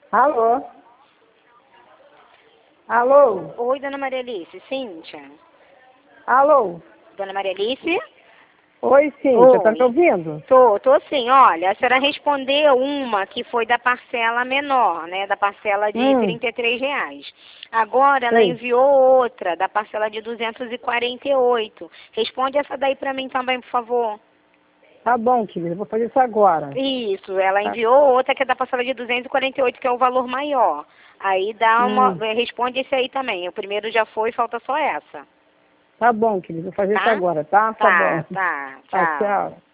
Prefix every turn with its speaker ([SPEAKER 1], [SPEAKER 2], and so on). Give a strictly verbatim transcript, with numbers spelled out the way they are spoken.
[SPEAKER 1] Alô? Alô?
[SPEAKER 2] Oi, dona Maria Alice. Cíntia.
[SPEAKER 1] Alô?
[SPEAKER 2] Dona Maria Alice?
[SPEAKER 1] Oi, Cíntia, tá me ouvindo?
[SPEAKER 2] Tô, tô sim. Olha, a senhora respondeu uma que foi da parcela menor, né? Da parcela de
[SPEAKER 1] Hum.
[SPEAKER 2] trinta e três reais. Agora ela
[SPEAKER 1] Sei.
[SPEAKER 2] enviou outra, da parcela de duzentos e quarenta e oito. Responde essa daí pra mim também, por favor.
[SPEAKER 1] Tá bom, querida, vou fazer isso agora.
[SPEAKER 2] Isso, ela
[SPEAKER 1] Tá.
[SPEAKER 2] enviou outra que é da parcela de duzentos e quarenta e oito, que é o valor maior. Aí dá uma,
[SPEAKER 1] Hum.
[SPEAKER 2] responde esse aí também. O primeiro já foi, falta só essa.
[SPEAKER 1] Tá bom, querida, vou fazer isso
[SPEAKER 2] Tá?
[SPEAKER 1] agora, tá? Tá bom.
[SPEAKER 2] Tá, tá.
[SPEAKER 1] Tá,
[SPEAKER 2] Tchau.
[SPEAKER 1] tchau.